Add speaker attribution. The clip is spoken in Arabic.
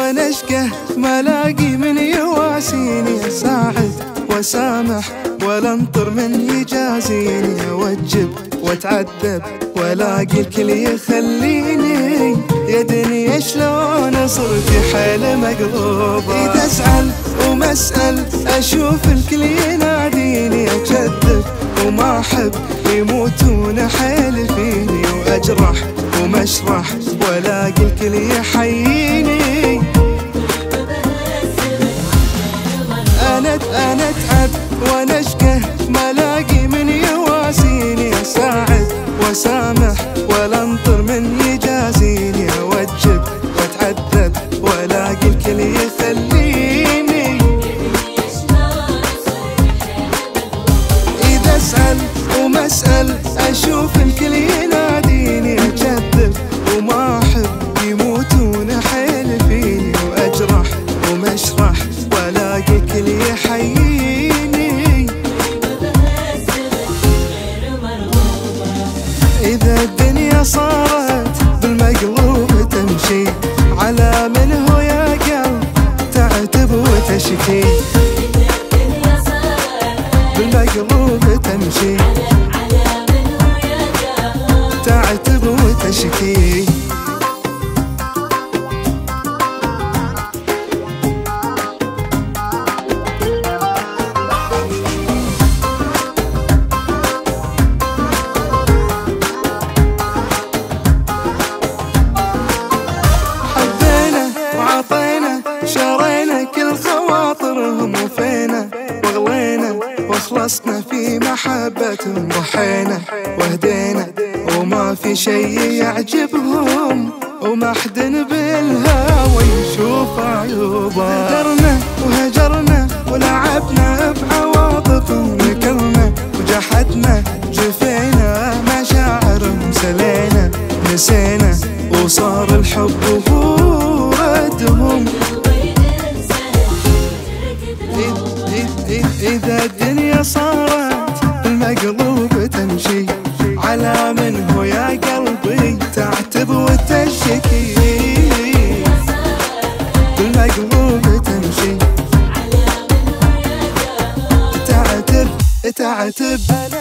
Speaker 1: وانا اشقه ما لاقي من يواسيني، اساعد واسامح ولا انطر من يجازيني، اوجب واتعذب والاقي الكل يخليني، يا دنيا شلون صرت حيل مقلوبه. اذا ازعل وما اسال اشوف الكل يناديني، اكذب وما احب يموتون حيل فيني، واجرح وما اشرح والاقي الكل يحييني. انا اتعب وانا اشقه ما لاقي من يواسيني، اساعد واسامح ولا انطر من يجازيني، اوجب واتعذب والاقي الكل يخليني. اذا اسال وما اسال اشوف الكل يناديني، اكذب وما احب يموتون حيل فيني، واجرح وما اشرح والاقي الكل يحييني. اذا الدنيا صارت بالمقلوب تمشي، على من هو يا قلب تعتب وتشكي. بالمقلوب تمشي تعتب وتشكي. حبينا وعطينا شرينا كل خواطرهم، وفينا واغلينا وخلصنا في محبتهم، ضحينا وهدينا وما في شي يعجبهم، وما حد بالهوى يشوف عيوبه. غدرنا وهجرنا ولعبنا بعواطفهم، نكلنا وجحدنا جفينا مشاعرهم، سلينا نسينا وصار الحب هو ردهم. إذا الدنيا صارت المقلوب تمشي، على من هو يا قلبي تعتب وتشكي. المقلوب تمشي تعتب